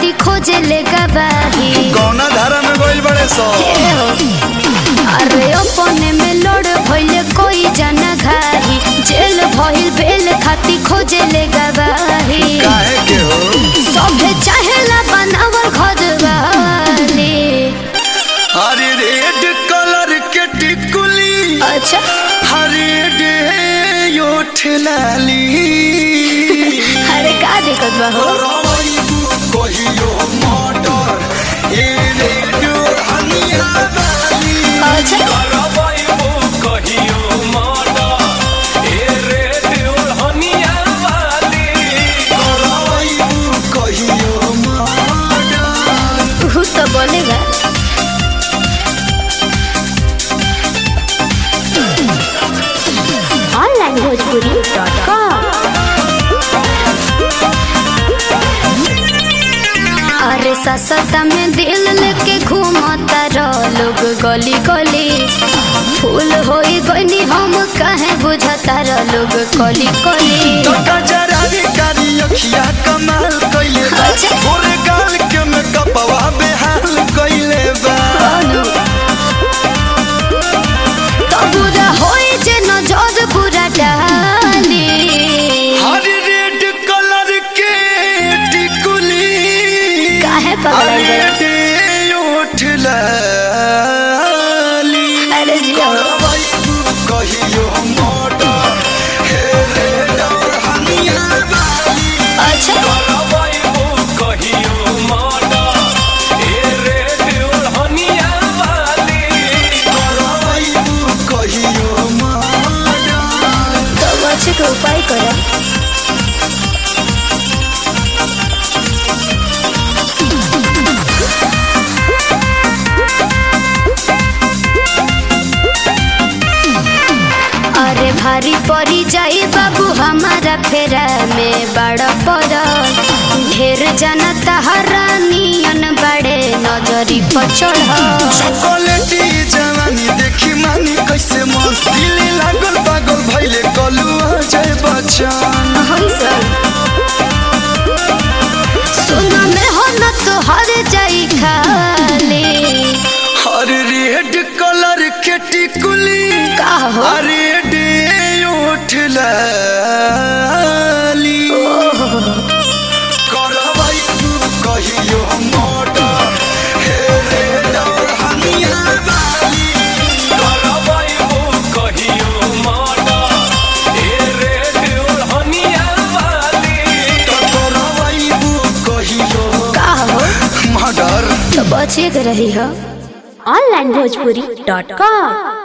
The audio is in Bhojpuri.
खाती खोजे ले गवाही। कौना धारा में गोइल बड़े सो? अरे अपने में लड़ भइले कोई जना घाही, जेल भइल बेल खाती खोजे ले गवाही। काहे के हो? सभे चाहेला बनावल घर वाली। हरे रेड कलर के टिकुली, अच्छा हरे डे यो ठेलाली। अरे का दिक्कत बा हो? कहियो मर्डर ए रेडियो हनिया वाली। अच्छा कहियो मर्डर ए रेडियो हनिया वाली। कहियो मर्डर तू तो बोलेगा। onlinebhojpuri.com। अरे सस्ता में दिल लेके घूमता रह लोग गली गली। फूल होई गनी हम कहे बुझता रह लोग गली गली। तो कजरारी कारी अखिया कमाल कइले बा। अच्छा। गोरे गाल के मेकअपवा बेहाल कइले बा। तो बुरा होई जे नजर बुरा डाली। हर रेड कलर के टिकुली, काहे पगड़ल बा? हरे ओठ लाली। अरे जिया कहियो मर्डर हे रेड हनिया वाली। अच्छा कहियो मर्डर ए रेडियो हनिया वाली। कहियो मर्डर तो बच्चे के उपाय करो। अरे भारी पड़ी जाई बाबू हमारा फेरा में बड़ा पड़ा। ढेर जनता हरानियन बड़े नजरी पर चढ़। चॉकलेटी जवानी देखी मानी कैसे मन दिल लागल पागल भइले कलुआ जय बच्चन। सोना में हो न तो हर जाई खाली। हर रेड कलर के टिकुली, का हो? हरे डे ओठ लाली। करवाई तू कहियो मर्डर हे रेड हनिया वाली। कहियो मर्डर ए रेडियो हनिया वाली। करवाई कहियो का हो? मर्डर तो बचे के रही हो। onlinebhojpuri.com।